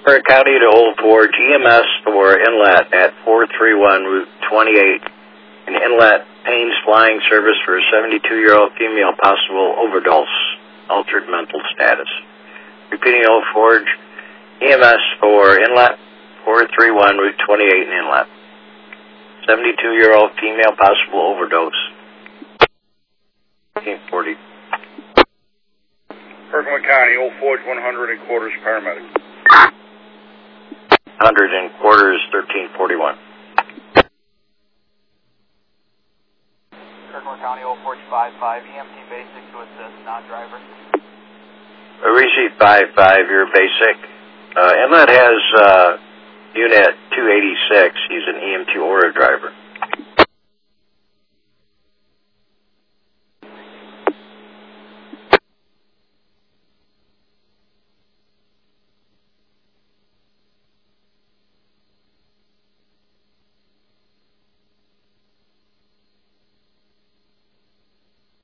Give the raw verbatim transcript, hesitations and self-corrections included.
Burke County to Old Forge, E M S for inlet at four three one Route twenty-eight. An inlet pains flying service for a seventy-two-year-old female, possible overdose, altered mental status. Repeating Old Forge, E M S for inlet, four three one Route twenty-eight and inlet. seventy-two-year-old female, possible overdose. fifteen forty. Kirkland County, Old Forge, one hundred and quarters paramedic. one hundred and quarters, thirteen forty-one. Kirkland County, Old Forge, five five, E M T basic to assist, non-driver. Receipt five five, your basic. Uh, inlet has uh, unit two eighty-six. He's an E M T or a driver.